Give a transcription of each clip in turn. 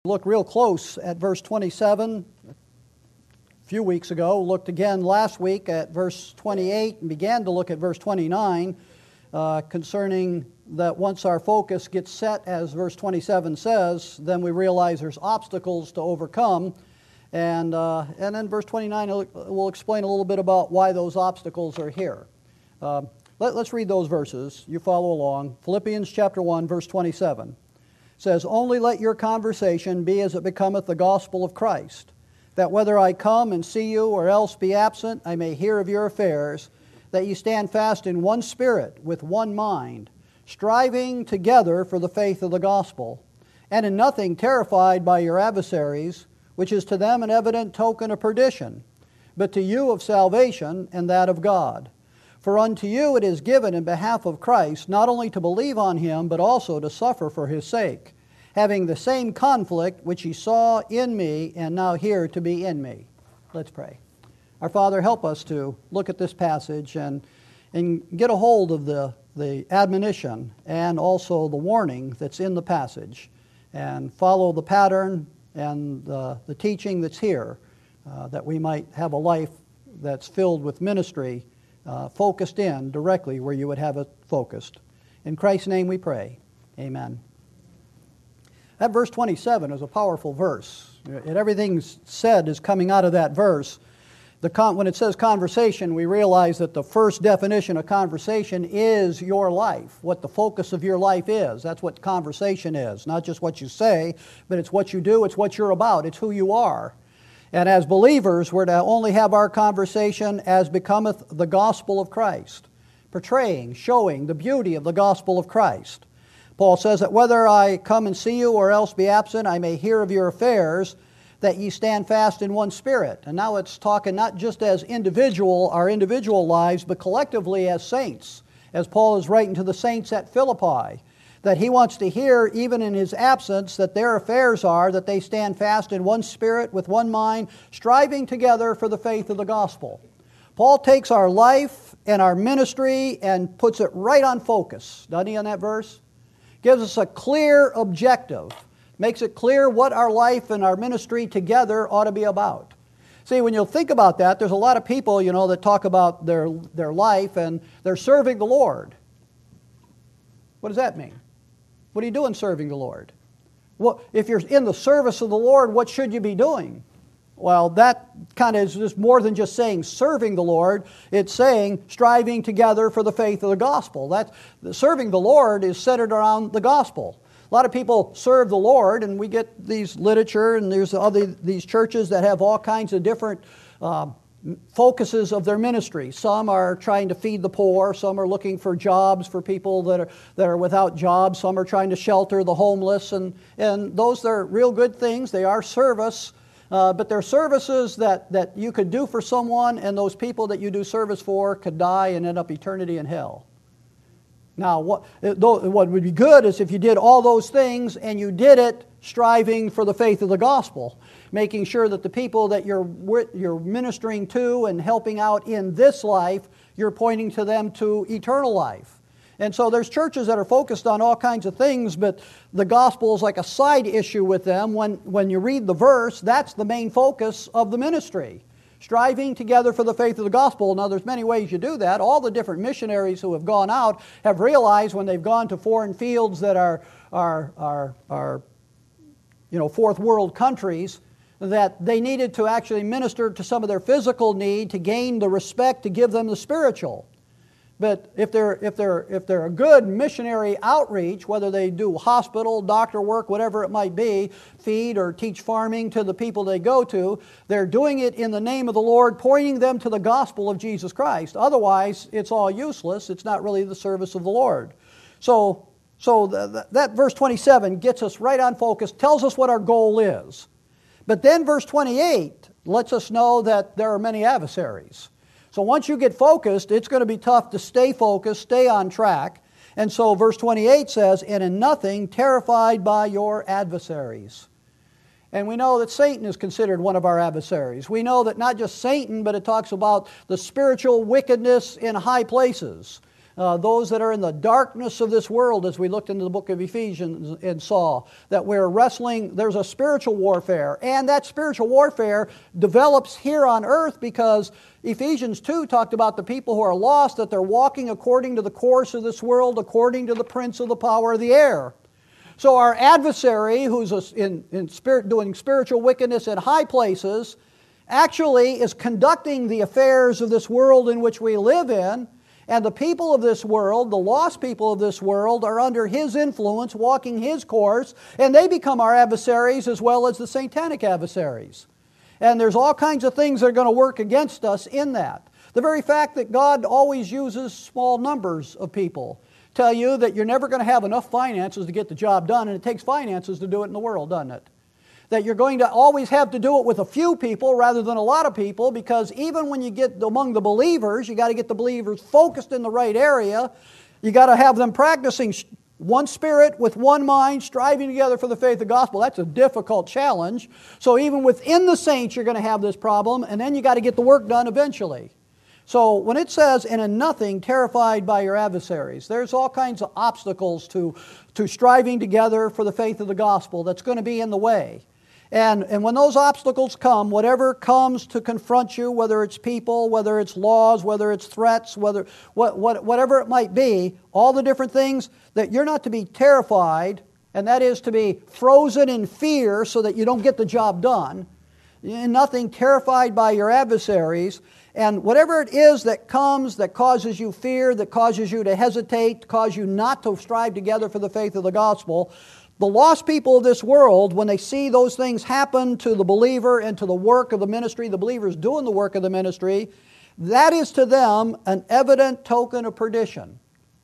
Look real close at verse 27 a few weeks ago, looked again last week at verse 28 and began to look at verse 29 concerning that once our focus gets set, as verse 27 says, then we realize there's obstacles to overcome. And then verse 29 will explain a little bit about why those obstacles are here. Let's read those verses. You follow along. Philippians chapter 1, verse 27 says, "Only let your conversation be as it becometh the gospel of Christ, that whether I come and see you or else be absent, I may hear of your affairs, that ye stand fast in one spirit, with one mind, striving together for the faith of the gospel, and in nothing terrified by your adversaries, which is to them an evident token of perdition, but to you of salvation and that of God. For unto you it is given in behalf of Christ not only to believe on him, but also to suffer for his sake, having the same conflict which ye saw in me and now hear to be in me." Let's pray. Our Father, help us to look at this passage and get a hold of the admonition and also the warning that's in the passage, and follow the pattern and the teaching that's here, that we might have a life that's filled with ministry, focused in directly where you would have it focused. In Christ's name we pray. Amen. That verse 27 is a powerful verse. And everything said is coming out of that verse. When it says conversation, we realize that the first definition of conversation is your life, what the focus of your life is. That's what conversation is. Not just what you say, but it's what you do, it's what you're about, it's who you are. And as believers, we're to only have our conversation as becometh the gospel of Christ, portraying, showing the beauty of the gospel of Christ. Paul says that whether I come and see you or else be absent, I may hear of your affairs, that ye stand fast in one spirit. And now it's talking not just as our individual lives, but collectively as saints, as Paul is writing to the saints at Philippi, that he wants to hear, even in his absence, that their affairs are that they stand fast in one spirit, with one mind, striving together for the faith of the gospel. Paul takes our life and our ministry and puts it right on focus, doesn't he, on that verse? Gives us a clear objective, makes it clear what our life and our ministry together ought to be about. See, when you think about that, there's a lot of people, that talk about their life and they're serving the Lord. What does that mean? What are you doing serving the Lord? Well, if you're in the service of the Lord, what should you be doing? Well, that kind of is just more than just saying serving the Lord. It's saying striving together for the faith of the gospel. Serving the Lord is centered around the gospel. A lot of people serve the Lord, and we get these literature, and there's these churches that have all kinds of different focuses of their ministry. Some are trying to feed the poor. Some are looking for jobs for people that are without jobs. Some are trying to shelter the homeless, and those are real good things. They are service, but they're services that you could do for someone, and those people that you do service for could die and end up eternity in hell. Now, what would be good is if you did all those things and you did it striving for the faith of the gospel, making sure that the people that you're ministering to and helping out in this life, you're pointing to them to eternal life. And so there's churches that are focused on all kinds of things, but the gospel is like a side issue with them. When you read the verse, that's the main focus of the ministry. Striving together for the faith of the gospel. Now, there's many ways you do that. All the different missionaries who have gone out have realized when they've gone to foreign fields that are fourth world countries, that they needed to actually minister to some of their physical need to gain the respect to give them the spiritual. But if they're a good missionary outreach, whether they do hospital, doctor work, whatever it might be, feed or teach farming to the people they go to, they're doing it in the name of the Lord, pointing them to the gospel of Jesus Christ. Otherwise, it's all useless. It's not really the service of the Lord. So that verse 27 gets us right on focus, tells us what our goal is. But then verse 28 lets us know that there are many adversaries. So once you get focused, it's going to be tough to stay focused, stay on track. And so verse 28 says, "And in nothing terrified by your adversaries." And we know that Satan is considered one of our adversaries. We know that not just Satan, but it talks about the spiritual wickedness in high places. those that are in the darkness of this world, as we looked into the book of Ephesians and saw, that we're wrestling, there's a spiritual warfare. And that spiritual warfare develops here on earth because Ephesians 2 talked about the people who are lost, that they're walking according to the course of this world, according to the prince of the power of the air. So our adversary, who's in spirit, doing spiritual wickedness in high places, actually is conducting the affairs of this world in which we live in, and the people of this world, the lost people of this world, are under his influence, walking his course, and they become our adversaries as well as the satanic adversaries. And there's all kinds of things that are going to work against us in that. The very fact that God always uses small numbers of people tell you that you're never going to have enough finances to get the job done, and it takes finances to do it in the world, doesn't it? That you're going to always have to do it with a few people rather than a lot of people, because even when you get among the believers, you got to get the believers focused in the right area. You got to have them practicing one spirit with one mind, striving together for the faith of the gospel. That's a difficult challenge. So even within the saints, you're going to have this problem, and then you got to get the work done eventually. So when it says, and in nothing terrified by your adversaries, there's all kinds of obstacles to striving together for the faith of the gospel that's going to be in the way. And when those obstacles come, whatever comes to confront you, whether it's people, whether it's laws, whether it's threats, whatever it might be, all the different things, that you're not to be terrified, and that is to be frozen in fear so that you don't get the job done. Nothing terrified by your adversaries. And whatever it is that comes that causes you fear, that causes you to hesitate, cause you not to strive together for the faith of the gospel, the lost people of this world, when they see those things happen to the believer and to the work of the ministry, the believers doing the work of the ministry, that is to them an evident token of perdition.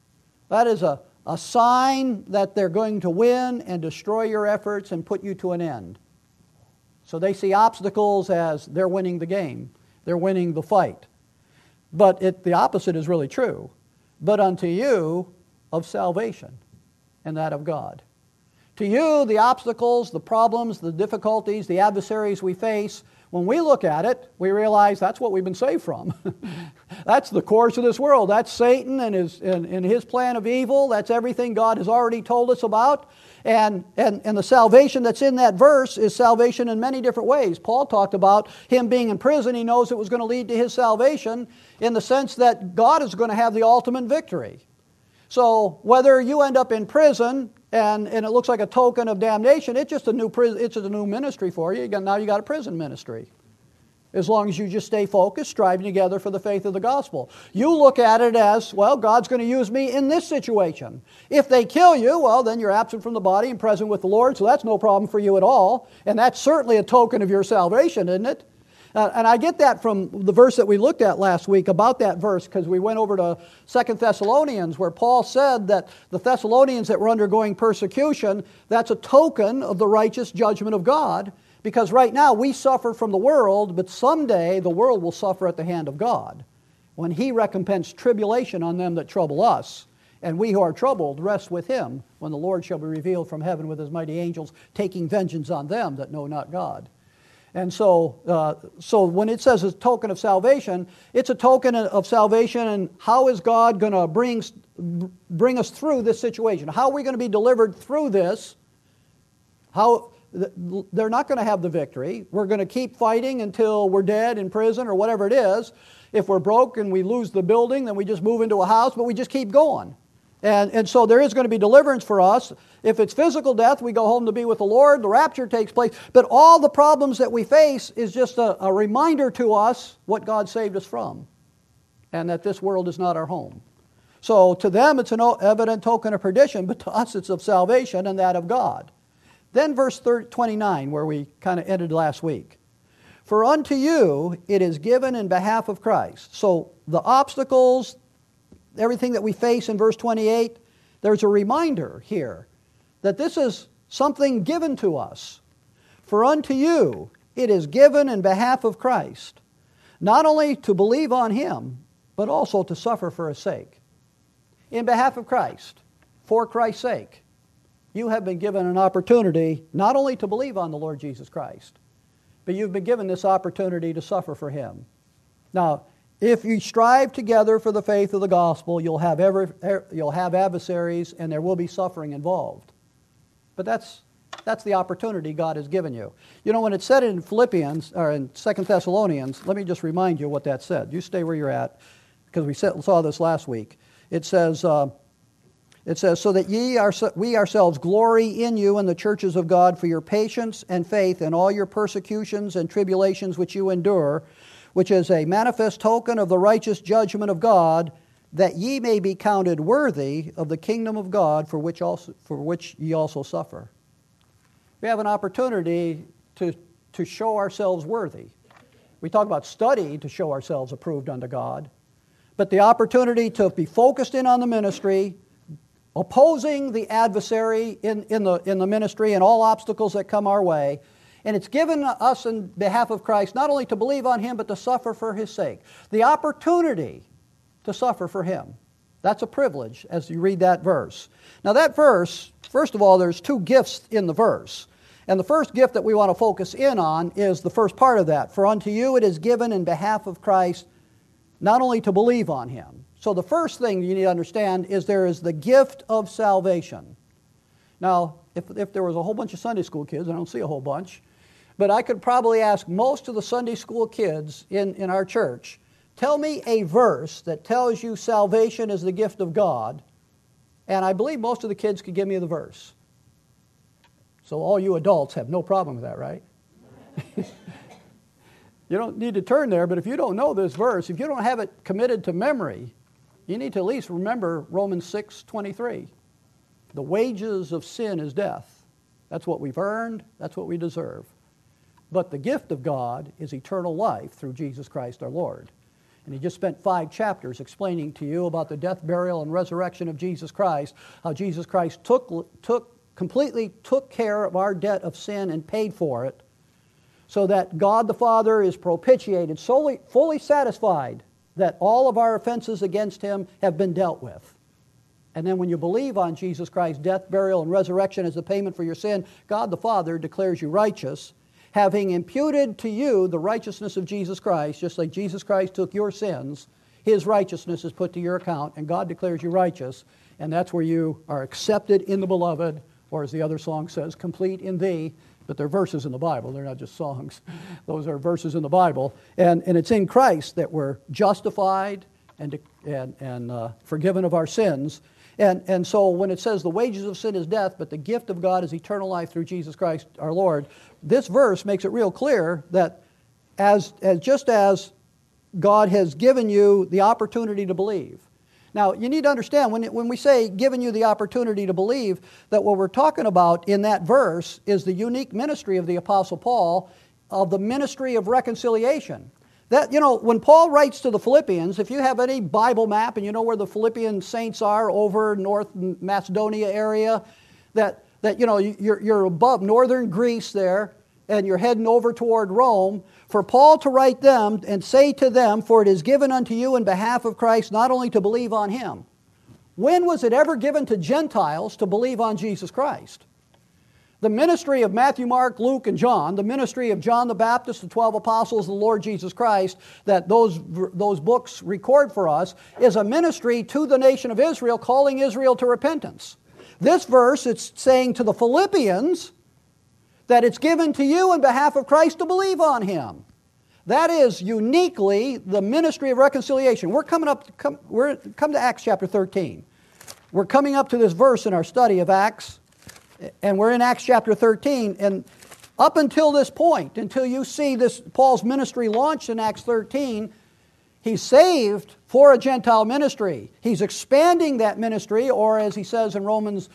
That is a sign that they're going to win and destroy your efforts and put you to an end. So they see obstacles as they're winning the game. They're winning the fight. But the opposite is really true. But unto you of salvation and that of God. To you, the obstacles, the problems, the difficulties, the adversaries we face, when we look at it, we realize that's what we've been saved from. That's the course of this world. That's Satan and his plan of evil. That's everything God has already told us about. And the salvation that's in that verse is salvation in many different ways. Paul talked about him being in prison. He knows it was going to lead to his salvation in the sense that God is going to have the ultimate victory. So whether you end up in prison and it looks like a token of damnation, it's just a new ministry for you. Now you got a prison ministry. As long as you just stay focused, striving together for the faith of the gospel. You look at it as, well, God's going to use me in this situation. If they kill you, well, then you're absent from the body and present with the Lord, so that's no problem for you at all. And that's certainly a token of your salvation, isn't it? And I get that from the verse that we looked at last week about that verse, because we went over to 2 Thessalonians, where Paul said that the Thessalonians that were undergoing persecution, that's a token of the righteous judgment of God. Because right now we suffer from the world, but someday the world will suffer at the hand of God, when He recompenses tribulation on them that trouble us. And we who are troubled rest with Him, when the Lord shall be revealed from heaven with His mighty angels, taking vengeance on them that know not God. And so when it says a token of salvation, it's a token of salvation, and how is God going to bring us through this situation? How are we going to be delivered through this? They're not going to have the victory. We're going to keep fighting until we're dead in prison or whatever it is. If we're broke and we lose the building, then we just move into a house, but we just keep going. And so there is going to be deliverance for us. If it's physical death, we go home to be with the Lord. The rapture takes place. But all the problems that we face is just a reminder to us what God saved us from, and that this world is not our home. So to them it's an evident token of perdition, but to us it's of salvation and that of God. Then verse 29, where we kind of ended last week. For unto you it is given in behalf of Christ. So the obstacles, everything that we face in verse 28, there's a reminder here that this is something given to us. For unto you it is given in behalf of Christ, not only to believe on Him, but also to suffer for His sake. In behalf of Christ, for Christ's sake, you have been given an opportunity not only to believe on the Lord Jesus Christ, but you've been given this opportunity to suffer for Him. Now, If you strive together for the faith of the gospel, you'll have adversaries and there will be suffering involved. But that's the opportunity God has given you. You know, when it said in Philippians, or in 2 Thessalonians, let me just remind you what that said. You stay where you're at, because we saw this last week. It says, so that we ourselves glory in you and the churches of God for your patience and faith in all your persecutions and tribulations which you endure, which is a manifest token of the righteous judgment of God, that ye may be counted worthy of the kingdom of God, for which ye also suffer. We have an opportunity to show ourselves worthy. We talk about study to show ourselves approved unto God, but the opportunity to be focused in on the ministry, opposing the adversary in the ministry and all obstacles that come our way. And it's given us in behalf of Christ not only to believe on Him, but to suffer for His sake. The opportunity to suffer for Him. That's a privilege as you read that verse. Now that verse, first of all, there's two gifts in the verse. And the first gift that we want to focus in on is the first part of that. For unto you it is given in behalf of Christ not only to believe on Him. So the first thing you need to understand is there is the gift of salvation. Now, if there was a whole bunch of Sunday school kids, I don't see a whole bunch, but I could probably ask most of the Sunday school kids in our church, tell me a verse that tells you salvation is the gift of God, and I believe most of the kids could give me the verse. So all you adults have no problem with that, right? You don't need to turn there, but if you don't know this verse, if you don't have it committed to memory, you need to at least remember Romans 6:23. The wages of sin is death. That's what we've earned. That's what we deserve. But the gift of God is eternal life through Jesus Christ our Lord. And he just spent 5 chapters explaining to you about the death, burial, and resurrection of Jesus Christ, how Jesus Christ completely took care of our debt of sin and paid for it, so that God the Father is propitiated, fully satisfied that all of our offenses against Him have been dealt with. And then when you believe on Jesus Christ's death, burial, and resurrection as the payment for your sin, God the Father declares you righteous, having imputed to you the righteousness of Jesus Christ, just like Jesus Christ took your sins, His righteousness is put to your account, and God declares you righteous, and that's where you are accepted in the Beloved, or as the other song says, complete in Thee. But they're verses in the Bible. They're not just songs. Those are verses in the Bible. And it's in Christ that we're justified and forgiven of our sins. And so when it says the wages of sin is death, but the gift of God is eternal life through Jesus Christ our Lord, this verse makes it real clear that just as God has given you the opportunity to believe. Now, you need to understand, when we say given you the opportunity to believe, that what we're talking about in that verse is the unique ministry of the Apostle Paul, of the ministry of reconciliation. That, when Paul writes to the Philippians, if you have any Bible map and you know where the Philippian saints are over North Macedonia area, that you're above northern Greece there, and you're heading over toward Rome, for Paul to write them and say to them, for it is given unto you in behalf of Christ not only to believe on Him. When was it ever given to Gentiles to believe on Jesus Christ? The ministry of Matthew, Mark, Luke, and John, the ministry of John the Baptist, the 12 apostles, the Lord Jesus Christ, that those books record for us, is a ministry to the nation of Israel, calling Israel to repentance. This verse, it's saying to the Philippians that it's given to you in behalf of Christ to believe on Him. That is uniquely the ministry of reconciliation. We're come to Acts chapter 13. We're coming up to this verse in our study of Acts, and we're in Acts chapter 13, and up until this point, until you see this Paul's ministry launched in Acts 13, he's saved for a Gentile ministry. He's expanding that ministry, or as he says in Romans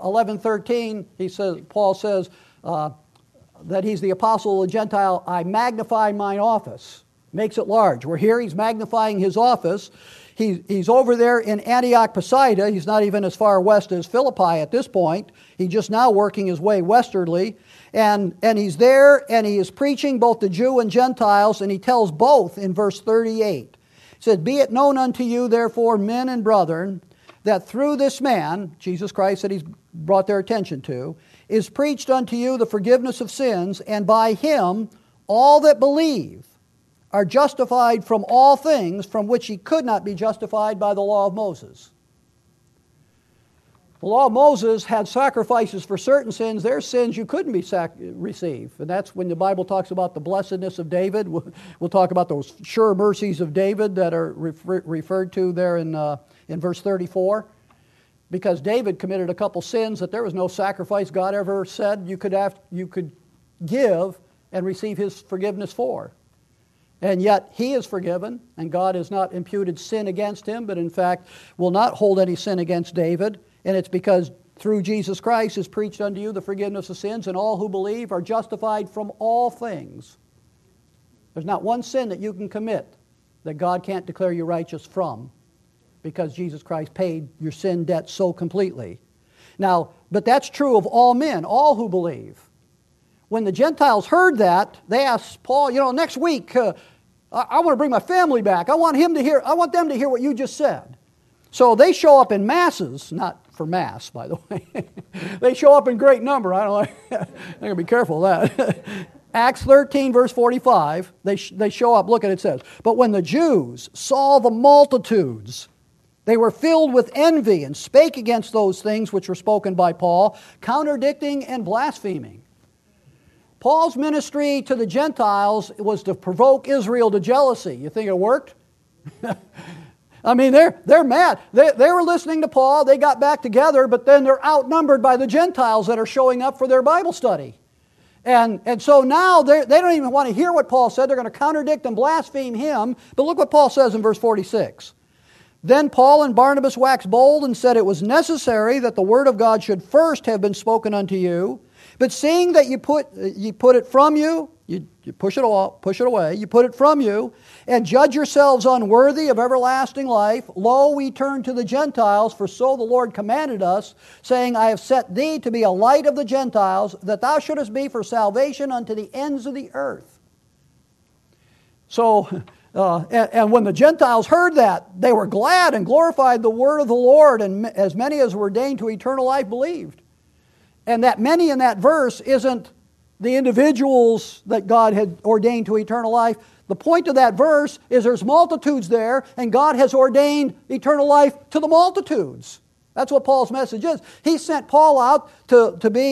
11:13, Paul says, that he's the apostle of the Gentile, I magnify mine office. Makes it large. We're here, he's magnifying his office. He's over there in Antioch Pisidia. He's not even as far west as Philippi at this point. He's just now working his way westwardly. And he's there, and he is preaching both to Jew and Gentiles, and he tells both in verse 38. He says, Be it known unto you, therefore, men and brethren, that through this man, Jesus Christ that he's brought their attention to, is preached unto you the forgiveness of sins, and by Him all that believe are justified from all things from which ye could not be justified by the law of Moses. The law of Moses had sacrifices for certain sins. There's sins you couldn't receive. And that's when the Bible talks about the blessedness of David. We'll talk about those sure mercies of David that are referred to there in verse 34. Because David committed a couple sins that there was no sacrifice God ever said you could give and receive His forgiveness for. And yet he is forgiven, and God has not imputed sin against him, but in fact will not hold any sin against David. And it's because through Jesus Christ is preached unto you the forgiveness of sins, and all who believe are justified from all things. There's not one sin that you can commit that God can't declare you righteous from, because Jesus Christ paid your sin debt so completely. Now, but that's true of all men, all who believe. When the Gentiles heard that, they asked Paul, next week, I want to bring my family back. I want them to hear what you just said. So they show up in masses, not for mass, by the way. They show up in great number. I got to be careful of that. Acts 13, verse 45, they show up. Look at it says, but when the Jews saw the multitudes, they were filled with envy and spake against those things which were spoken by Paul, contradicting and blaspheming. Paul's ministry to the Gentiles was to provoke Israel to jealousy. You think it worked? I mean, they're mad. They were listening to Paul. They got back together, but then they're outnumbered by the Gentiles that are showing up for their Bible study. And so now they don't even want to hear what Paul said. They're going to contradict and blaspheme him. But look what Paul says in verse 46. Then Paul and Barnabas waxed bold and said, it was necessary that the word of God should first have been spoken unto you. But seeing that you put it from you, you push it away, you put it from you, and judge yourselves unworthy of everlasting life, lo, we turn to the Gentiles, for so the Lord commanded us, saying, I have set thee to be a light of the Gentiles, that thou shouldest be for salvation unto the ends of the earth. So, and when the Gentiles heard that, they were glad and glorified the word of the Lord, and as many as were ordained to eternal life believed. And that many in that verse isn't the individuals that God had ordained to eternal life. The point of that verse is there's multitudes there, and God has ordained eternal life to the multitudes. That's what Paul's message is. He sent Paul out to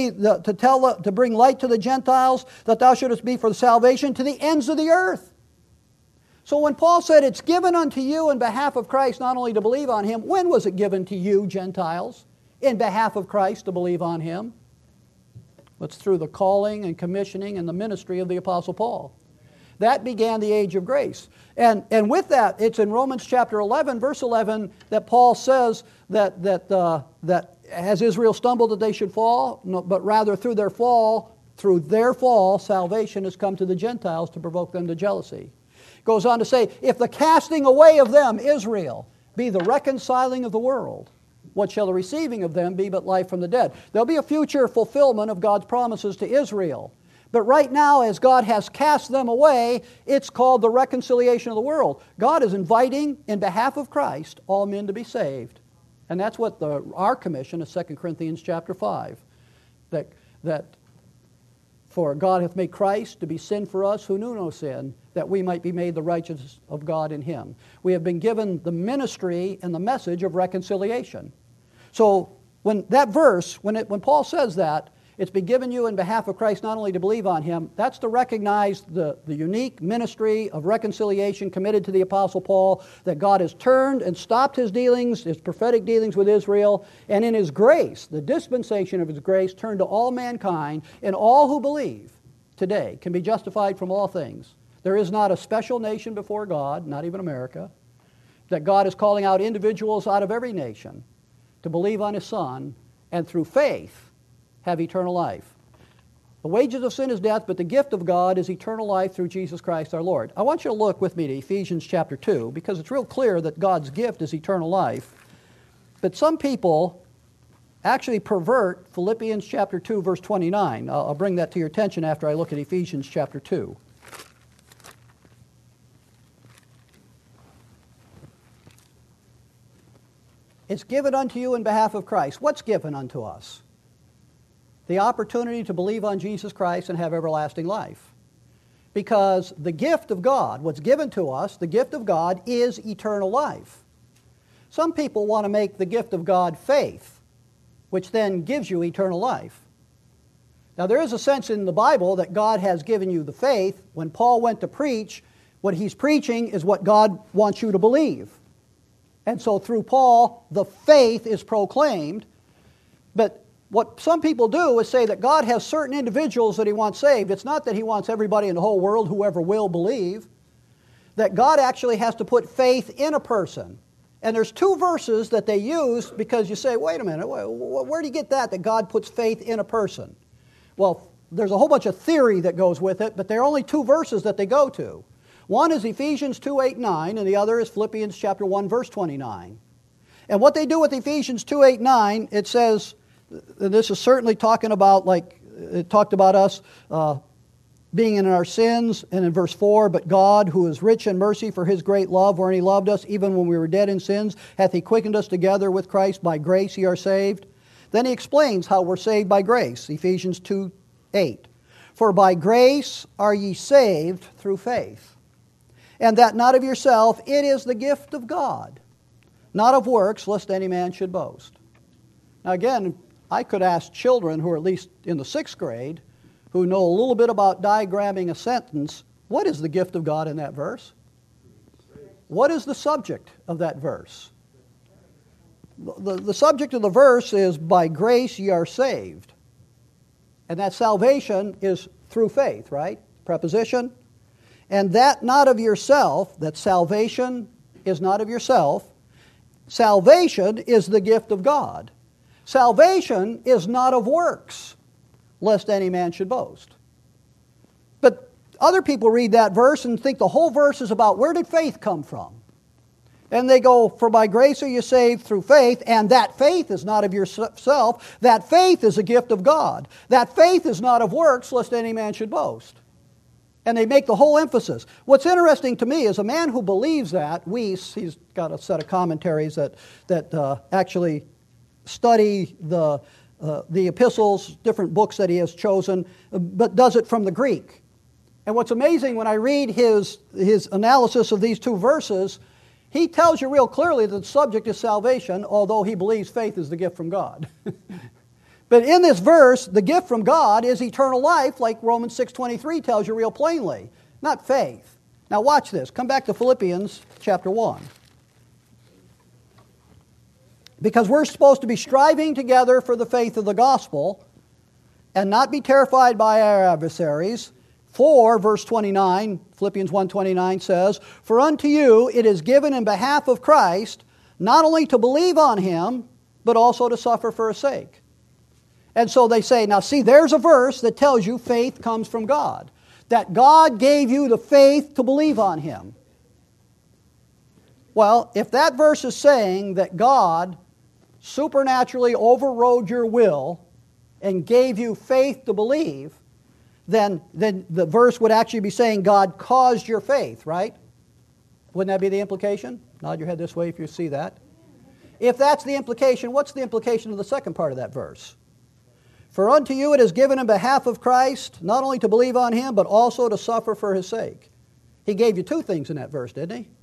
bring light to the Gentiles, that thou shouldest be for salvation to the ends of the earth. So when Paul said it's given unto you in behalf of Christ not only to believe on Him, when was it given to you, Gentiles, in behalf of Christ to believe on Him? It's through the calling and commissioning and the ministry of the Apostle Paul. That began the age of grace. And with that, it's in Romans chapter 11, verse 11, that Paul says that has Israel stumbled that they should fall? No, but rather through their fall, salvation has come to the Gentiles to provoke them to jealousy. Goes on to say, if the casting away of them, Israel, be the reconciling of the world, what shall the receiving of them be but life from the dead? There'll be a future fulfillment of God's promises to Israel. But right now, as God has cast them away, it's called the reconciliation of the world. God is inviting, in behalf of Christ, all men to be saved. And that's what our commission is 2 Corinthians chapter 5. That for God hath made Christ to be sin for us who knew no sin, that we might be made the righteousness of God in Him. We have been given the ministry and the message of reconciliation. So when that verse, when Paul says that, it's been given you in behalf of Christ not only to believe on Him, that's to recognize the unique ministry of reconciliation committed to the Apostle Paul, that God has turned and stopped His dealings, His prophetic dealings with Israel, and in His grace, the dispensation of His grace, turned to all mankind, and all who believe today can be justified from all things. There is not a special nation before God, not even America, that God is calling out individuals out of every nation to believe on His Son, and through faith have eternal life. The wages of sin is death, but the gift of God is eternal life through Jesus Christ our Lord. I want you to look with me to Ephesians chapter 2, because it's real clear that God's gift is eternal life. But some people actually pervert Philippians chapter 2, verse 29. I'll bring that to your attention after I look at Ephesians chapter 2. It's given unto you in behalf of Christ. What's given unto us? The opportunity to believe on Jesus Christ and have everlasting life. Because the gift of God, what's given to us, the gift of God is eternal life. Some people want to make the gift of God faith, which then gives you eternal life. Now, there is a sense in the Bible that God has given you the faith. When Paul went to preach, what he's preaching is what God wants you to believe. And so through Paul, the faith is proclaimed. But what some people do is say that God has certain individuals that he wants saved. It's not that he wants everybody in the whole world, whoever will believe. That God actually has to put faith in a person. And there's two verses that they use because you say, wait a minute, where do you get that God puts faith in a person? Well, there's a whole bunch of theory that goes with it, but there are only two verses that they go to. One is Ephesians 2:8-9, and the other is Philippians chapter 1, verse 29. And what they do with Ephesians 2:8-9, it says, this is certainly talking about, like, it talked about us being in our sins, and in verse 4, but God, who is rich in mercy for his great love, wherein he loved us, even when we were dead in sins, hath he quickened us together with Christ, by grace ye are saved. Then he explains how we're saved by grace, Ephesians 2:8. For by grace are ye saved through faith, and that not of yourself, it is the gift of God, not of works, lest any man should boast. Now again, I could ask children who are at least in the 6th grade, who know a little bit about diagramming a sentence, what is the gift of God in that verse? What is the subject of that verse? The subject of the verse is, by grace ye are saved. And that salvation is through faith, right? Preposition. And that not of yourself, that salvation is not of yourself. Salvation is the gift of God. Salvation is not of works, lest any man should boast. But other people read that verse and think the whole verse is about where did faith come from? And they go, for by grace are you saved through faith, and that faith is not of yourself. That faith is a gift of God. That faith is not of works, lest any man should boast. And they make the whole emphasis. What's interesting to me is a man who believes that, Weiss, he's got a set of commentaries that actually study the epistles, different books that he has chosen, but does it from the Greek. And what's amazing when I read his analysis of these two verses, he tells you real clearly that the subject is salvation, although he believes faith is the gift from God. But in this verse, the gift from God is eternal life, like Romans 6:23 tells you real plainly, not faith. Now watch this. Come back to Philippians chapter 1. Because we're supposed to be striving together for the faith of the gospel and not be terrified by our adversaries. For, verse 29, Philippians 1:29 says, for unto you it is given in behalf of Christ not only to believe on him, but also to suffer for his sake. And so they say, now see, there's a verse that tells you faith comes from God. That God gave you the faith to believe on him. Well, if that verse is saying that God supernaturally overrode your will and gave you faith to believe, then the verse would actually be saying God caused your faith, right? Wouldn't that be the implication? Nod your head this way if you see that. If that's the implication, what's the implication of the second part of that verse? For unto you it is given in behalf of Christ, not only to believe on him, but also to suffer for his sake. He gave you two things in that verse, didn't he?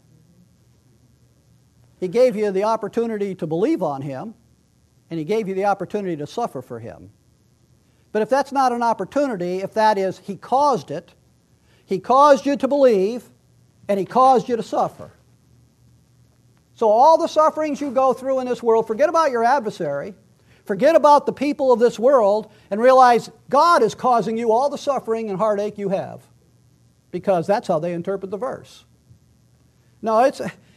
He gave you the opportunity to believe on him, and he gave you the opportunity to suffer for him. But if that's not an opportunity, if that is, he caused it, he caused you to believe, and he caused you to suffer. So all the sufferings you go through in this world, forget about your adversary, forget about the people of this world, and realize God is causing you all the suffering and heartache you have. Because that's how they interpret the verse. No,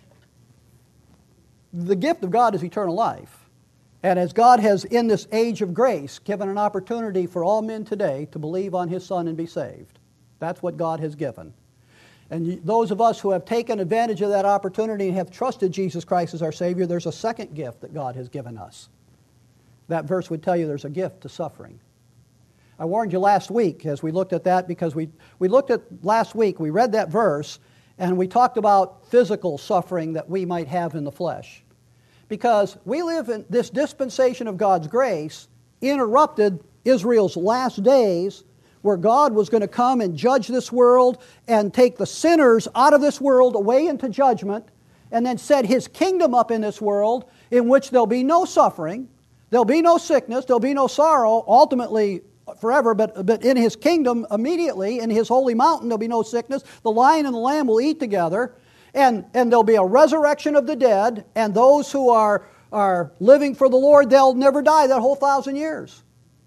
the gift of God is eternal life. And as God has, in this age of grace, given an opportunity for all men today to believe on his Son and be saved. That's what God has given. And those of us who have taken advantage of that opportunity and have trusted Jesus Christ as our Savior, there's a second gift that God has given us. That verse would tell you there's a gift to suffering. I warned you last week as we looked at that because we looked at last week, we read that verse, and we talked about physical suffering that we might have in the flesh. Because we live in this dispensation of God's grace, interrupted Israel's last days where God was going to come and judge this world and take the sinners out of this world away into judgment, and then set His kingdom up in this world in which there'll be no suffering, there'll be no sickness, there'll be no sorrow, ultimately forever, but in His kingdom immediately, in His holy mountain, there'll be no sickness. The lion and the lamb will eat together, and there'll be a resurrection of the dead, and those who are living for the Lord, they'll never die that whole 1,000 years.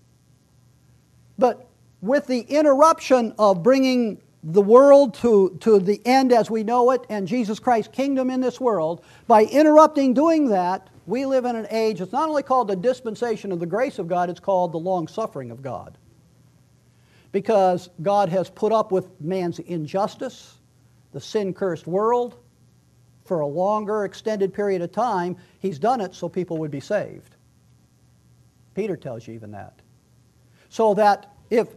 But with the interruption of bringing the world to the end as we know it and Jesus Christ's kingdom in this world, by interrupting doing that, we live in an age, it's not only called the dispensation of the grace of God, it's called the long suffering of God. Because God has put up with man's injustice, the sin-cursed world, for a longer extended period of time. He's done it so people would be saved. Peter tells you even that. So that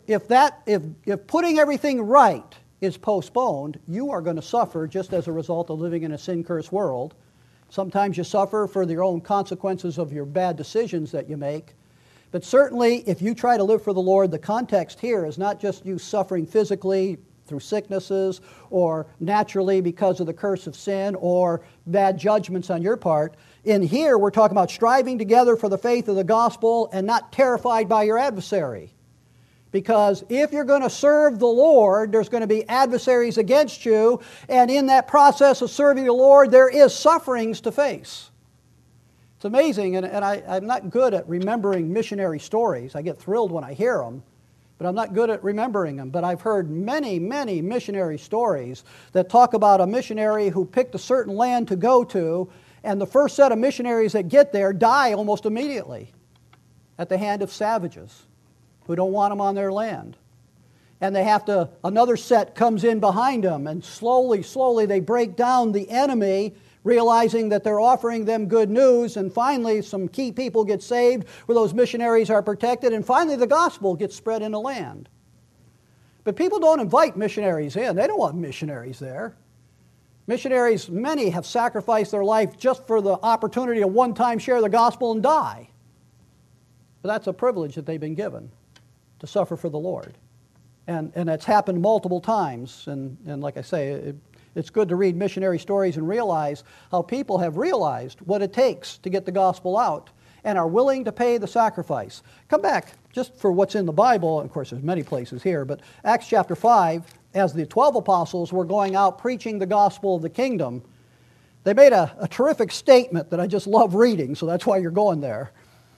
if putting everything right is postponed, you are going to suffer just as a result of living in a sin-cursed world. Sometimes you suffer for your own consequences of your bad decisions that you make. But certainly, if you try to live for the Lord, the context here is not just you suffering physically through sicknesses or naturally because of the curse of sin or bad judgments on your part. In here, we're talking about striving together for the faith of the gospel and not terrified by your adversary. Because if you're going to serve the Lord, there's going to be adversaries against you, and in that process of serving the Lord, there is sufferings to face. It's amazing, and I'm not good at remembering missionary stories. I get thrilled when I hear them, but I'm not good at remembering them. But I've heard many, many missionary stories that talk about a missionary who picked a certain land to go to, and the first set of missionaries that get there die almost immediately at the hand of savages who don't want them on their land. And another set comes in behind them, and slowly they break down the enemy, realizing that they're offering them good news, and finally some key people get saved where those missionaries are protected, and finally the gospel gets spread in the land. But people don't invite missionaries in. They don't want missionaries there. Missionaries, many have sacrificed their life just for the opportunity to one time share the gospel and die. But that's a privilege that they've been given, to suffer for the Lord. And that's happened multiple times. And like I say, it's good to read missionary stories and realize how people have realized what it takes to get the gospel out and are willing to pay the sacrifice. Come back just for what's in the Bible. Of course, there's many places here, but Acts chapter 5, as the 12 apostles were going out preaching the gospel of the kingdom, they made a terrific statement that I just love reading, so that's why you're going there.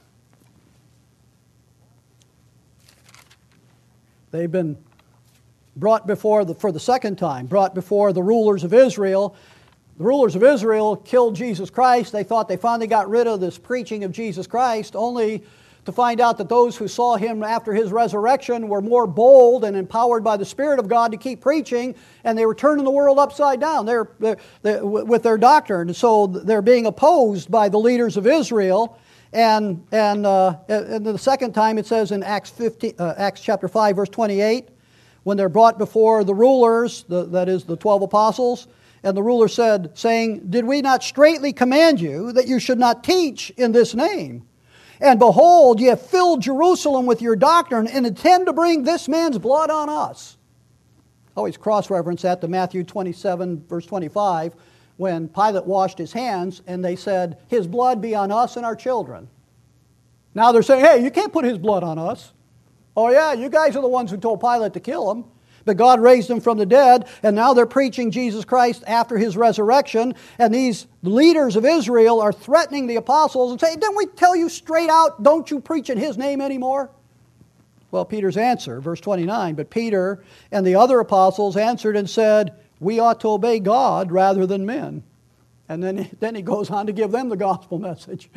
They've been brought before, for the second time, brought before the rulers of Israel. The rulers of Israel killed Jesus Christ. They thought they finally got rid of this preaching of Jesus Christ, only to find out that those who saw Him after His resurrection were more bold and empowered by the Spirit of God to keep preaching, and they were turning the world upside down with their doctrine. And so they're being opposed by the leaders of Israel. And the second time it says in Acts chapter 5, verse 28, when they're brought before the rulers, that is the 12 apostles, and the ruler said, saying, "Did we not straitly command you that you should not teach in this name? And behold, ye have filled Jerusalem with your doctrine, and intend to bring this man's blood on us." Always cross-reference that to Matthew 27, verse 25, when Pilate washed his hands, and they said, "His blood be on us and our children." Now they're saying, "Hey, you can't put His blood on us." "Oh yeah, you guys are the ones who told Pilate to kill Him. But God raised Him from the dead, and now they're preaching Jesus Christ after His resurrection, and these leaders of Israel are threatening the apostles and saying, "Didn't we tell you straight out, don't you preach in His name anymore?" Well, Peter's answer, verse 29, "But Peter and the other apostles answered and said, we ought to obey God rather than men." And then he goes on to give them the gospel message.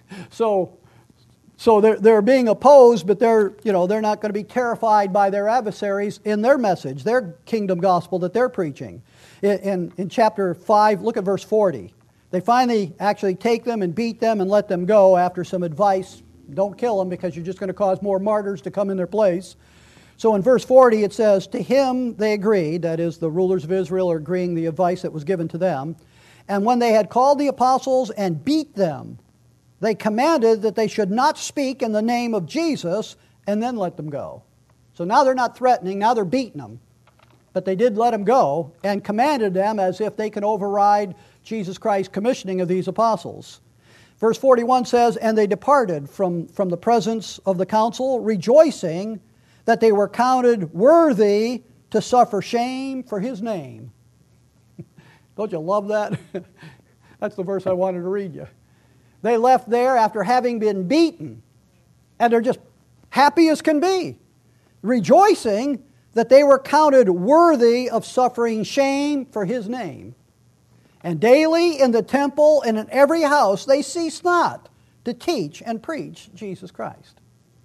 So they're being opposed, but they're not going to be terrified by their adversaries in their message, their kingdom gospel that they're preaching. In chapter 5, look at verse 40. They finally actually take them and beat them and let them go after some advice. Don't kill them because you're just going to cause more martyrs to come in their place. So in verse 40 it says, "To him they agreed," that is, the rulers of Israel are agreeing the advice that was given to them. "And when they had called the apostles and beat them, they commanded that they should not speak in the name of Jesus, and then let them go." So now they're not threatening, now they're beating them. But they did let them go and commanded them as if they can override Jesus Christ's commissioning of these apostles. Verse 41 says, "And they departed from the presence of the council, rejoicing that they were counted worthy to suffer shame for his name." Don't you love that? That's the verse I wanted to read you. They left there after having been beaten, and they're just happy as can be, rejoicing that they were counted worthy of suffering shame for his name. And daily in the temple and in every house they ceased not to teach and preach Jesus Christ.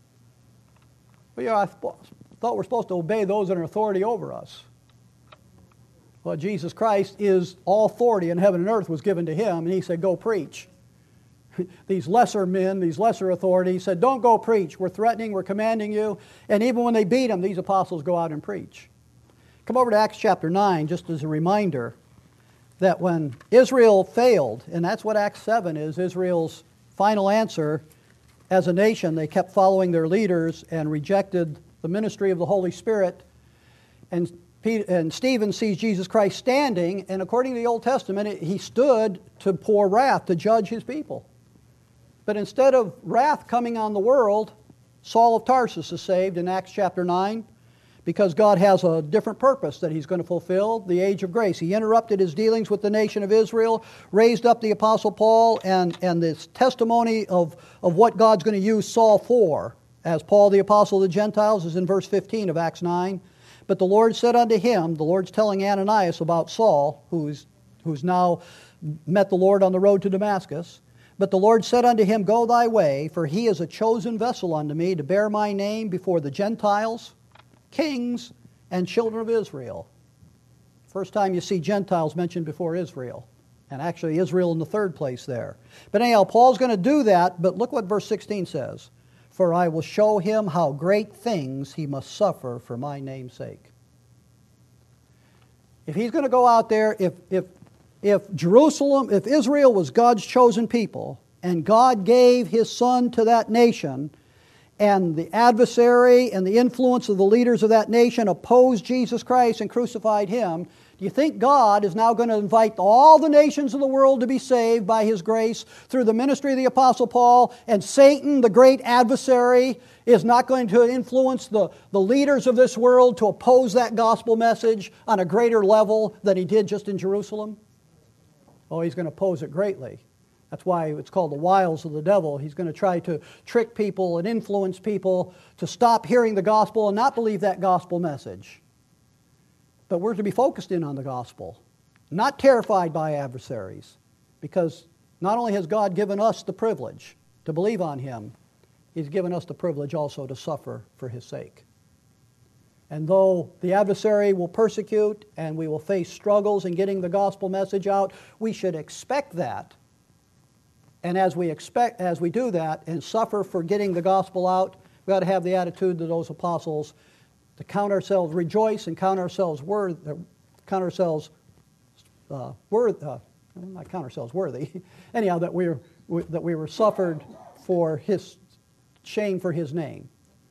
But I thought we're supposed to obey those in authority over us. Well, Jesus Christ is all authority in heaven and earth was given to him, and he said, go preach. These lesser men, these lesser authorities said, don't go preach. We're threatening, we're commanding you. And even when they beat him, these apostles go out and preach. Come over to Acts chapter 9, just as a reminder that when Israel failed, and that's what Acts 7 is, Israel's final answer as a nation, they kept following their leaders and rejected the ministry of the Holy Spirit. And Stephen sees Jesus Christ standing, and according to the Old Testament, he stood to pour wrath, to judge his people. But instead of wrath coming on the world, Saul of Tarsus is saved in Acts chapter 9, because God has a different purpose that he's going to fulfill, the age of grace. He interrupted his dealings with the nation of Israel, raised up the Apostle Paul, and this testimony of what God's going to use Saul for, as Paul the Apostle of the Gentiles, is in verse 15 of Acts 9. But the Lord said unto him, the Lord's telling Ananias about Saul, who's now met the Lord on the road to Damascus. But the Lord said unto him, go thy way, for he is a chosen vessel unto me to bear my name before the Gentiles, kings, and children of Israel. First time you see Gentiles mentioned before Israel. And actually Israel in the third place there. But anyhow, Paul's going to do that, but look what verse 16 says. For I will show him how great things he must suffer for my name's sake. If he's going to go out there, if Jerusalem, if Israel was God's chosen people, and God gave his son to that nation, and the adversary and the influence of the leaders of that nation opposed Jesus Christ and crucified him, do you think God is now going to invite all the nations of the world to be saved by his grace through the ministry of the Apostle Paul, and Satan, the great adversary, is not going to influence the leaders of this world to oppose that gospel message on a greater level than he did just in Jerusalem? Oh, he's going to oppose it greatly. That's why it's called the wiles of the devil. He's going to try to trick people and influence people to stop hearing the gospel and not believe that gospel message. But we're to be focused in on the gospel, not terrified by adversaries, because not only has God given us the privilege to believe on him, he's given us the privilege also to suffer for his sake. And though the adversary will persecute and we will face struggles in getting the gospel message out, we should expect that. And as we do that and suffer for getting the gospel out, we ought to have the attitude of those apostles to count ourselves, rejoice and count ourselves worthy. Anyhow, that we were suffered for his shame for his name.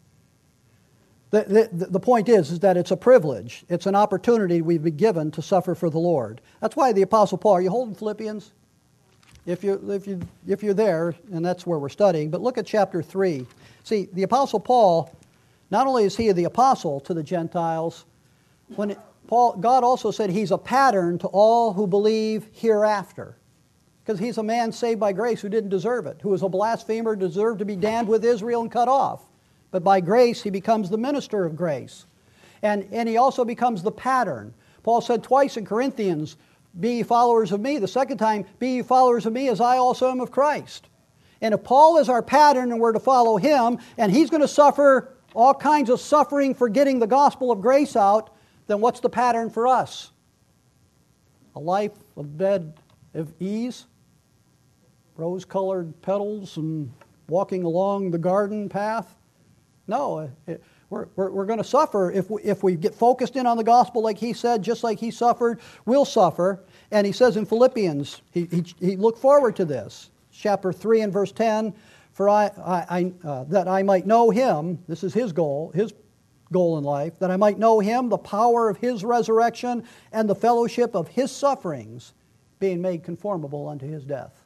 The point is that it's a privilege. It's an opportunity we've been given to suffer for the Lord. That's why the Apostle Paul, are you holding Philippians? If you're there, and that's where we're studying, but look at chapter 3. See, the Apostle Paul, not only is he the apostle to the Gentiles, God also said he's a pattern to all who believe hereafter. Because he's a man saved by grace who didn't deserve it, who was a blasphemer, deserved to be damned with Israel and cut off. But by grace, he becomes the minister of grace. And he also becomes the pattern. Paul said twice in Corinthians, be ye followers of me. The second time, be ye followers of me as I also am of Christ. And if Paul is our pattern and we're to follow him, and he's going to suffer all kinds of suffering for getting the gospel of grace out, then what's the pattern for us? A life of bed of ease, rose-colored petals and walking along the garden path? No, we're going to suffer if we get focused in on the gospel like he said, just like he suffered, we'll suffer. And he says in Philippians, he looked forward to this. Chapter 3 and verse 10, for that I might know him, this is his goal, his goal in life, that I might know him, the power of his resurrection, and the fellowship of his sufferings, being made conformable unto his death.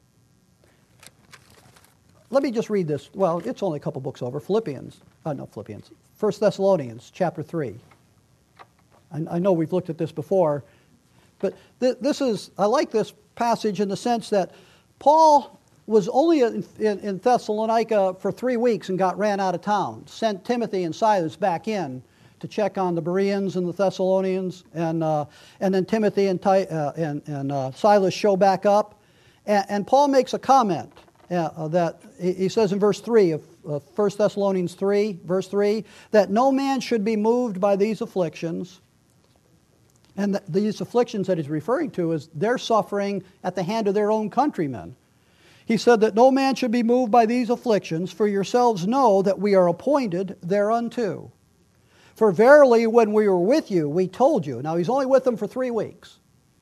Let me just read this. Well, it's only a couple books over. Philippians. 1 Thessalonians chapter 3. I know we've looked at this before, but I like this passage in the sense that Paul was only in Thessalonica for 3 weeks and ran out of town. Sent Timothy and Silas back in to check on the Bereans and the Thessalonians, and then Timothy and Silas show back up, and Paul makes a comment that he says in verse 3 of 1 Thessalonians 3, verse 3, that no man should be moved by these afflictions. And these afflictions that he's referring to is their suffering at the hand of their own countrymen. He said that no man should be moved by these afflictions, for yourselves know that we are appointed thereunto. For verily, when we were with you, we told you. Now, he's only with them for 3 weeks.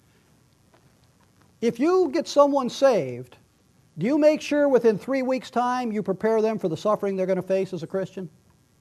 If you get someone saved, do you make sure within 3 weeks' time you prepare them for the suffering they're going to face as a Christian?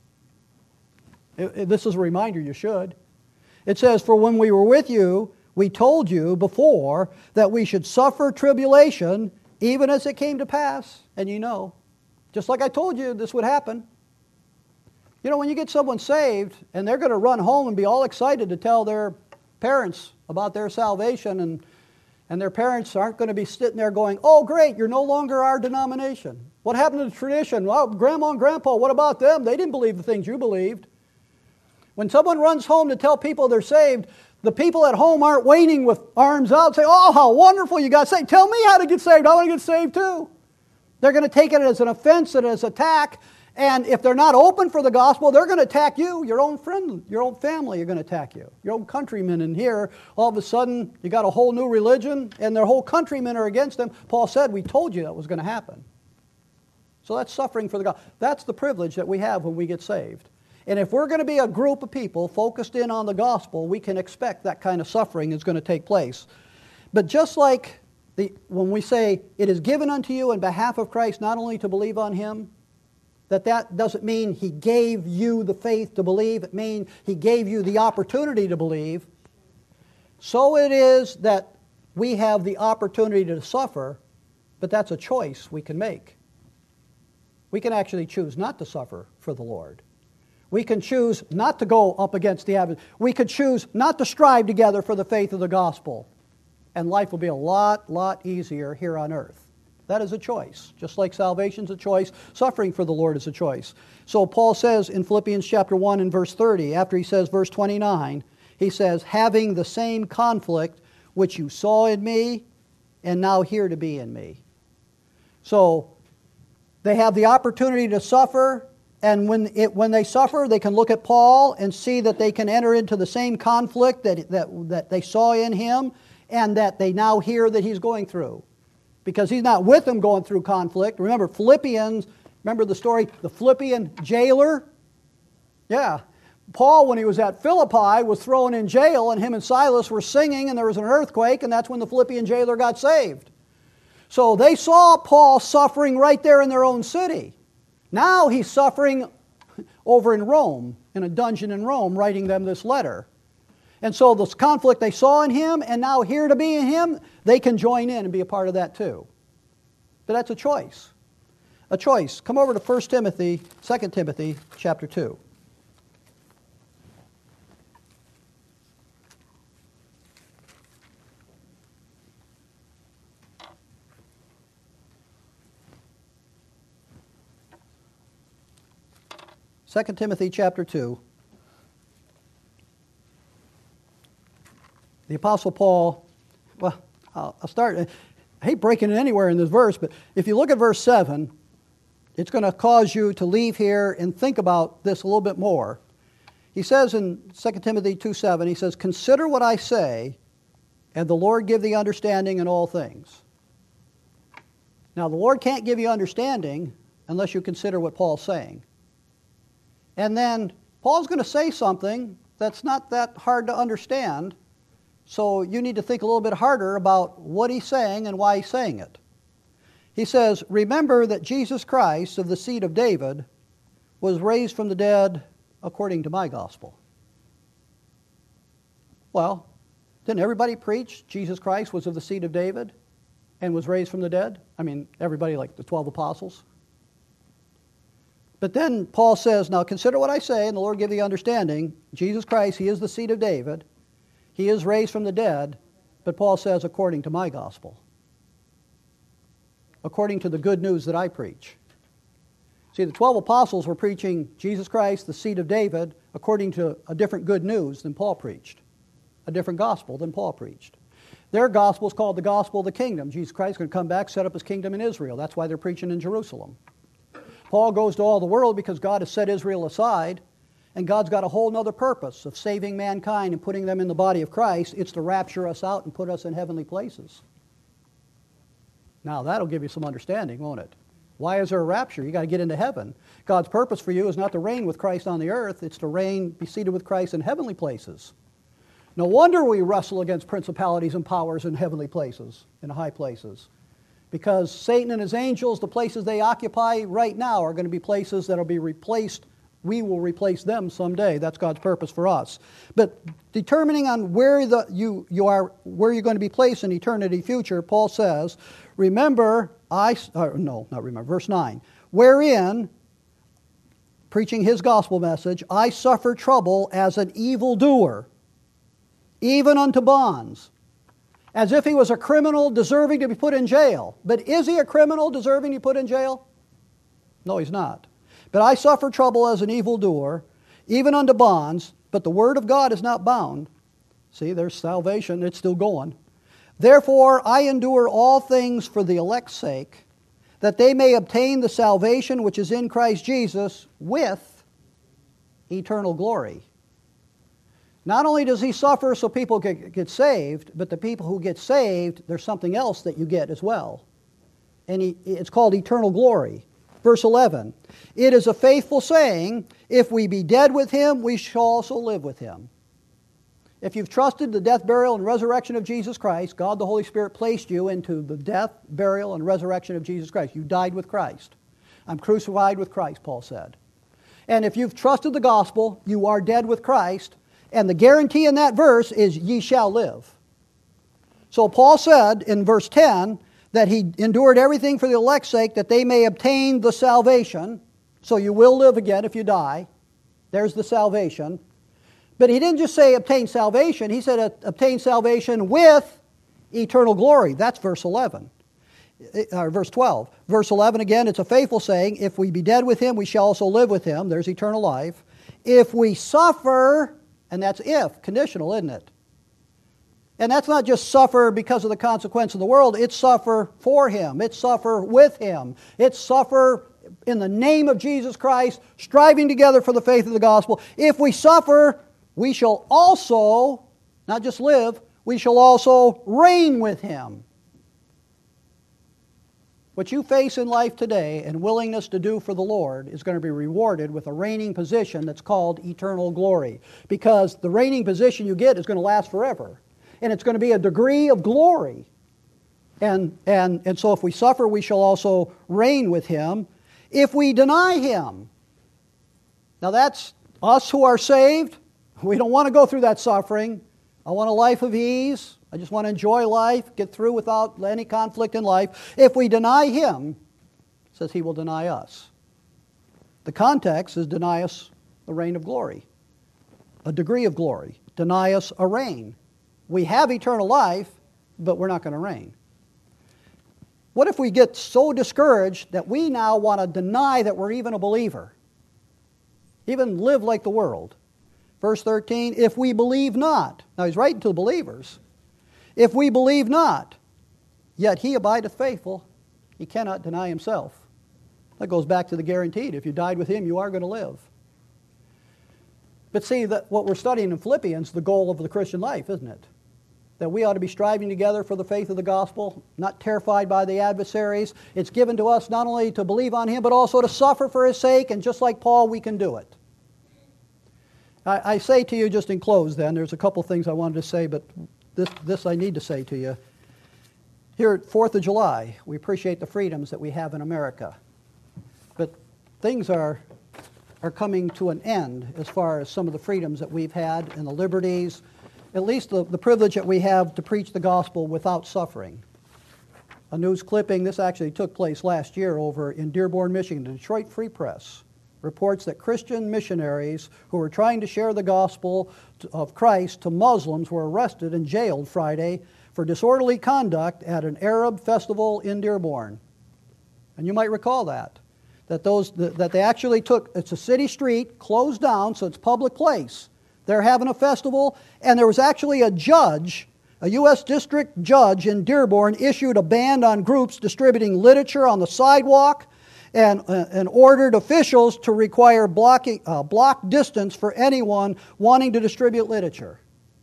This is a reminder you should. It says, for when we were with you, we told you before that we should suffer tribulation, even as it came to pass. And you know, just like I told you, this would happen. You know, when you get someone saved and they're going to run home and be all excited to tell their parents about their salvation, and their parents aren't going to be sitting there going, oh, great, you're no longer our denomination. What happened to the tradition? Well, Grandma and Grandpa, what about them? They didn't believe the things you believed. When someone runs home to tell people they're saved, the people at home aren't waiting with arms out, say, oh, how wonderful you got saved. Tell me how to get saved. I want to get saved too. They're going to take it as an offense and as an attack. And if they're not open for the gospel, they're going to attack you. Your own friend, your own family are going to attack you. Your own countrymen. And here, all of a sudden, you got a whole new religion, and their whole countrymen are against them. Paul said, we told you that was going to happen. So that's suffering for the gospel. That's the privilege that we have when we get saved. And if we're going to be a group of people focused in on the gospel, we can expect that kind of suffering is going to take place. But just like when we say, it is given unto you in behalf of Christ not only to believe on him, that doesn't mean he gave you the faith to believe. It means he gave you the opportunity to believe. So it is that we have the opportunity to suffer, but that's a choice we can make. We can actually choose not to suffer for the Lord. We can choose not to go up against the adversary. We could choose not to strive together for the faith of the gospel. And life will be a lot easier here on earth. That is a choice. Just like salvation's a choice, suffering for the Lord is a choice. So Paul says in Philippians chapter 1 and verse 30, after he says verse 29, he says, having the same conflict which you saw in me and now hear to be in me. So they have the opportunity to suffer. And when they suffer, they can look at Paul and see that they can enter into the same conflict that they saw in him and that they now hear that he's going through. Because he's not with them going through conflict. Remember Philippians, remember the story, the Philippian jailer? Yeah. Paul, when he was at Philippi, was thrown in jail, and him and Silas were singing, and there was an earthquake, and that's when the Philippian jailer got saved. So they saw Paul suffering right there in their own city. Now he's suffering over in Rome, in a dungeon in Rome, writing them this letter. And so this conflict they saw in him, and now here to be in him, they can join in and be a part of that too. But that's a choice. A choice. Come over to 2 Timothy chapter 2. Second Timothy chapter 2. The Apostle Paul, well, I'll start. I hate breaking it anywhere in this verse, but if you look at verse 7, it's going to cause you to leave here and think about this a little bit more. He says in 2 Timothy 2:7, he says, consider what I say, and the Lord give thee understanding in all things. Now, the Lord can't give you understanding unless you consider what Paul's saying. And then Paul's going to say something that's not that hard to understand, so you need to think a little bit harder about what he's saying and why he's saying it. He says, remember that Jesus Christ of the seed of David was raised from the dead according to my gospel. Well, didn't everybody preach Jesus Christ was of the seed of David and was raised from the dead? I mean, everybody like the 12 apostles. But then Paul says, now consider what I say, and the Lord give thee understanding. Jesus Christ, he is the seed of David. He is raised from the dead. But Paul says, according to my gospel. According to the good news that I preach. See, the 12 apostles were preaching Jesus Christ, the seed of David, according to a different good news than Paul preached. A different gospel than Paul preached. Their gospel is called the gospel of the kingdom. Jesus Christ is going to come back, set up his kingdom in Israel. That's why they're preaching in Jerusalem. Paul goes to all the world because God has set Israel aside, and God's got a whole other purpose of saving mankind and putting them in the body of Christ. It's to rapture us out and put us in heavenly places. Now, that'll give you some understanding, won't it? Why is there a rapture? You got to get into heaven. God's purpose for you is not to reign with Christ on the earth. It's to reign, be seated with Christ in heavenly places. No wonder we wrestle against principalities and powers in heavenly places, in high places. Because Satan and his angels, the places they occupy right now are going to be places that will be replaced. We will replace them someday. That's God's purpose for us. But determining on where you are, where you're going to be placed in eternity future, Paul says, verse 9, wherein, preaching his gospel message, I suffer trouble as an evildoer, even unto bonds, as if he was a criminal deserving to be put in jail. But is he a criminal deserving to be put in jail? No, he's not. But I suffer trouble as an evildoer, even unto bonds, but the word of God is not bound. See, there's salvation, it's still going. Therefore I endure all things for the elect's sake, that they may obtain the salvation which is in Christ Jesus with eternal glory. Not only does he suffer so people get saved, but the people who get saved, there's something else that you get as well. And it's called eternal glory. Verse 11, it is a faithful saying, if we be dead with him, we shall also live with him. If you've trusted the death, burial, and resurrection of Jesus Christ, God the Holy Spirit placed you into the death, burial, and resurrection of Jesus Christ. You died with Christ. I'm crucified with Christ, Paul said. And if you've trusted the gospel, you are dead with Christ. And the guarantee in that verse is ye shall live. So Paul said in verse 10 that he endured everything for the elect's sake that they may obtain the salvation. So you will live again if you die. There's the salvation. But he didn't just say obtain salvation. He said obtain salvation with eternal glory. That's verse 11. Verse 12. Verse 11 again, it's a faithful saying, if we be dead with him, we shall also live with him. There's eternal life. If we suffer... And that's if, conditional, isn't it? And that's not just suffer because of the consequence of the world. It's suffer for him. It's suffer with him. It's suffer in the name of Jesus Christ, striving together for the faith of the gospel. If we suffer, we shall also, not just live, we shall also reign with him. What you face in life today and willingness to do for the Lord is going to be rewarded with a reigning position that's called eternal glory. Because the reigning position you get is going to last forever. And it's going to be a degree of glory. And so if we suffer, we shall also reign with him. If we deny him. Now that's us who are saved. We don't want to go through that suffering. I want a life of ease. I just want to enjoy life, get through without any conflict in life. If we deny him, it says he will deny us. The context is deny us the reign of glory, a degree of glory. Deny us a reign. We have eternal life, but we're not going to reign. What if we get so discouraged that we now want to deny that we're even a believer? Even live like the world. Verse 13, if we believe not. Now he's writing to the believers. If we believe not, yet he abideth faithful, he cannot deny himself. That goes back to the guaranteed. If you died with him, you are going to live. But see, that what we're studying in Philippians, the goal of the Christian life, isn't it? That we ought to be striving together for the faith of the gospel, not terrified by the adversaries. It's given to us not only to believe on him, but also to suffer for his sake, and just like Paul, we can do it. I say to you just in close then, there's a couple things I wanted to say, but this I need to say to you. Here at 4th of July, we appreciate the freedoms that we have in America. But things are are coming to an end as far as some of the freedoms that we've had and the liberties, at least the privilege that we have to preach the gospel without suffering. A news clipping, this actually took place last year over in Dearborn, Michigan. The Detroit Free Press reports that Christian missionaries who were trying to share the gospel of Christ to Muslims were arrested and jailed Friday for disorderly conduct at an Arab festival in Dearborn. And you might recall that they actually took, it's a city street, closed down, so it's a public place. They're having a festival, and there was actually a judge, a U.S. district judge in Dearborn, issued a ban on groups distributing literature on the sidewalk and ordered officials to require block distance for anyone wanting to distribute literature.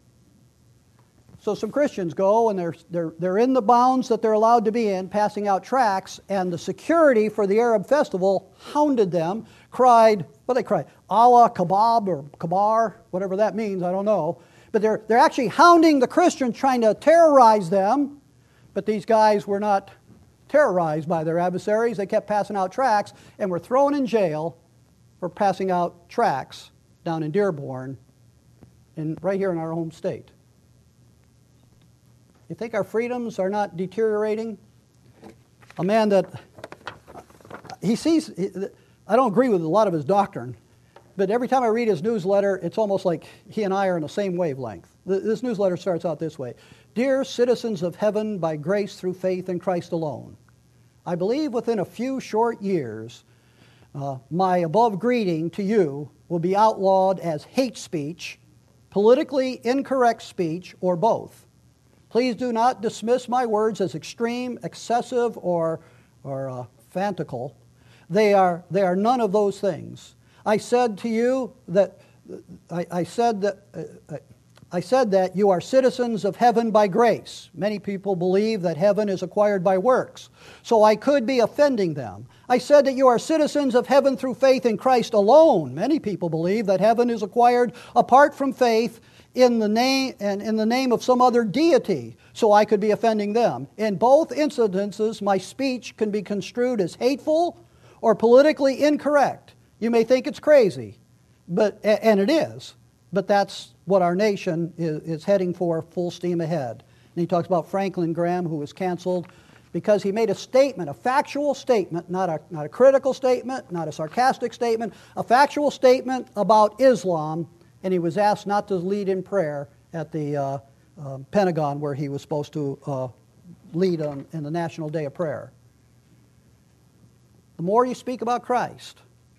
So some Christians go, and they're in the bounds that they're allowed to be in, passing out tracts, and the security for the Arab festival hounded them, cried, Allah Kebab or Kabar, whatever that means, I don't know. But they're actually hounding the Christians, trying to terrorize them. But these guys were not terrorized by their adversaries. They kept passing out tracts and were thrown in jail for passing out tracts down in Dearborn, right here in our home state. You think our freedoms are not deteriorating? A man that he sees, I don't agree with a lot of his doctrine, but every time I read his newsletter, it's almost like he and I are on the same wavelength. This newsletter starts out this way. Dear citizens of heaven, by grace through faith in Christ alone, I believe within a few short years, my above greeting to you will be outlawed as hate speech, politically incorrect speech, or both. Please do not dismiss my words as extreme, excessive, or fanatical. They are none of those things. I said to you that I said that you are citizens of heaven by grace. Many people believe that heaven is acquired by works, so I could be offending them. I said that you are citizens of heaven through faith in Christ alone. Many people believe that heaven is acquired apart from faith in the name of some other deity, so I could be offending them. In both incidences, my speech can be construed as hateful or politically incorrect. You may think it's crazy, and it is, but that's what our nation is heading for, full steam ahead. And he talks about Franklin Graham, who was canceled because he made a statement, a factual statement, not a critical statement, not a sarcastic statement, a factual statement about Islam, and he was asked not to lead in prayer at the Pentagon, where he was supposed to lead in the National Day of Prayer. The more you speak about Christ,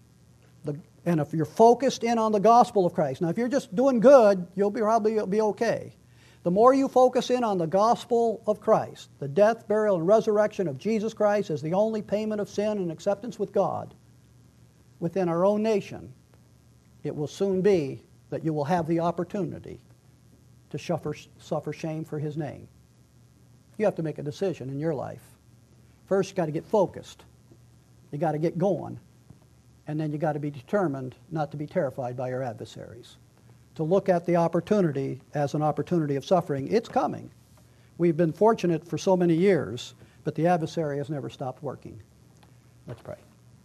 and if you're focused in on the gospel of Christ, now if you're just doing good, you'll probably be okay. The more you focus in on the gospel of Christ, the death, burial, and resurrection of Jesus Christ as the only payment of sin and acceptance with God within our own nation, it will soon be that you will have the opportunity to suffer shame for His name. You have to make a decision in your life. First, you got to get focused. You got to get going. And then you got to be determined not to be terrified by your adversaries. To look at the opportunity as an opportunity of suffering. It's coming. We've been fortunate for so many years, but the adversary has never stopped working. Let's pray.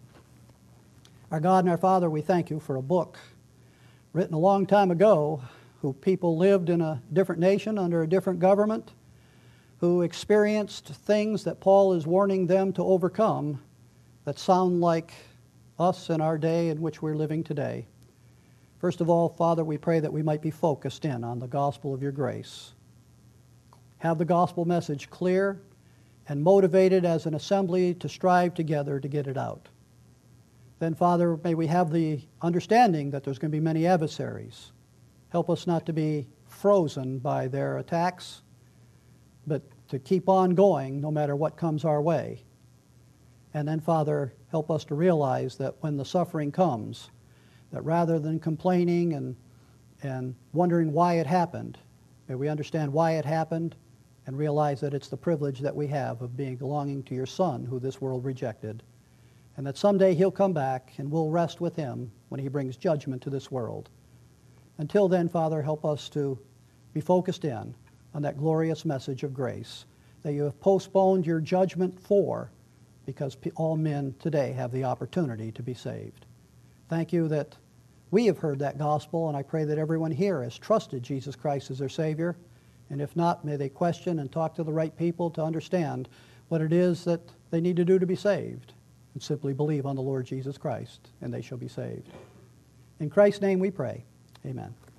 Our God and our Father, we thank you for a book written a long time ago, who people lived in a different nation under a different government, who experienced things that Paul is warning them to overcome that sound like us in our day in which we're living today. First of all, Father, we pray that we might be focused in on the gospel of your grace. Have the gospel message clear and motivated as an assembly to strive together to get it out. Then, Father, may we have the understanding that there's going to be many adversaries. Help us not to be frozen by their attacks, but to keep on going no matter what comes our way. And then, Father, help us to realize that when the suffering comes, that rather than complaining and wondering why it happened, may we understand why it happened and realize that it's the privilege that we have of belonging to your Son, who this world rejected, and that someday he'll come back and we'll rest with him when he brings judgment to this world. Until then, Father, help us to be focused in on that glorious message of grace that you have postponed your judgment for, because all men today have the opportunity to be saved. Thank you that we have heard that gospel, and I pray that everyone here has trusted Jesus Christ as their Savior. And if not, may they question and talk to the right people to understand what it is that they need to do to be saved, and simply believe on the Lord Jesus Christ, and they shall be saved. In Christ's name we pray. Amen.